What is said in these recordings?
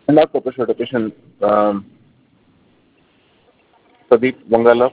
Endoscopy should patient Pradeep Wangala,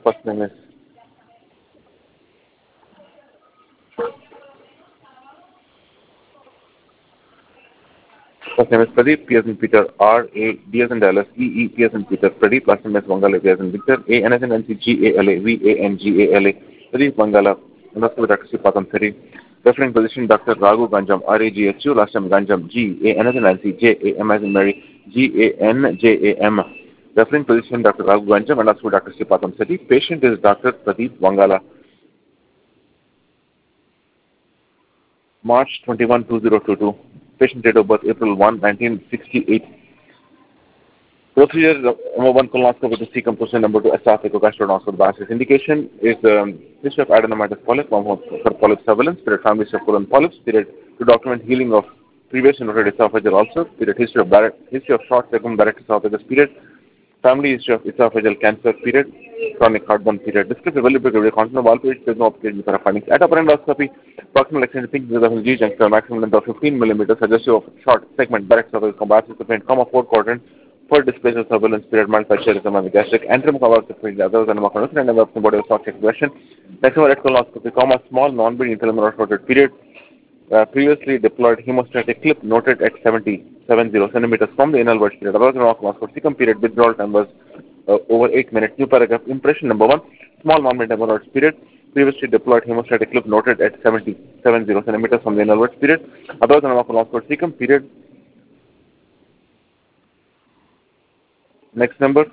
first name is Pradeep, P as in Peter, R, A, D as in Dallas, E, E, P as in Peter, Pradeep, last name is Wangala, V as in Victor, A, N as in Nancy, G, A, L, A, V, A, N, G, A, L, A, Pradeep Wangala, endoscopy Dr. Sipatam Seri, referring position Dr. Raghu Ganjam, R, A, G, H, U, last name Ganjam, G, A, N as in Nancy, J, A, M as in Mary, G, A, N, J, A, M, referring position Dr. Raghu Ganjam, endoscopy Dr. Sipatam Seri, patient is Dr. Pradeep Wangala, March 21, 2022, patient date of birth April 1, 1968. Procedure number one, colonoscopy to see composition. Number two, esophageal gastrointestinal biopsy. Indication is history of adenomatous polyp for polyp surveillance. Period family history of colon polyps. Period to document healing of previous noted esophageal ulcer. Period history of short segment direct esophagus. Period family history of esophageal cancer. Period chronic heartburn. Period discuss availability of content of all periods. There is no obligation for findings. At upper endoscopy, proximal extent pink with G junction maximum length of 15 millimeters. Suggestive of short segment direct esophageal comparison to paint, four quadrant for displacement surveillance period multi-fascialism and the gastric antrim cover between the others and Macaronis and the body of soft expression. Maximum red colonoscopy, small non-bleeding intraluminal rotated period. Previously deployed hemostatic clip noted at 70 centimeters from the anal verge period. Otherwise, colonoscopy second period withdrawal time was over 8 minutes. New paragraph. Impression number one. Small non-bleeding hemorrhoids period. Previously deployed hemostatic clip noted at 70 centimeters from the anal verge period. Otherwise, colonoscopy second period. Next number.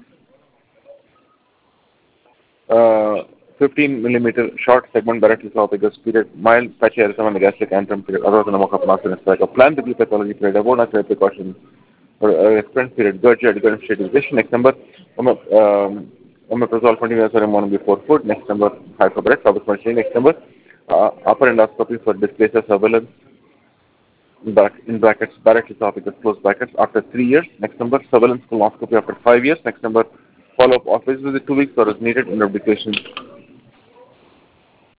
15 millimeter short segment direct esophagus period, mild patchy erythema and the gastric antrum period, other than a plan to be pathology period, avoid not precaution for expense period, GERD, adjuvant sterilization. Next number, omeprazole 20 minutes or morning before food. Next number, high for breath, obvious machine. Next number, upper endoscopy for displacer surveillance, in brackets, direct esophagus, close brackets, after 3 years. Next number, surveillance colonoscopy after 5 years. Next number, follow-up office visit 2 weeks or is needed in education.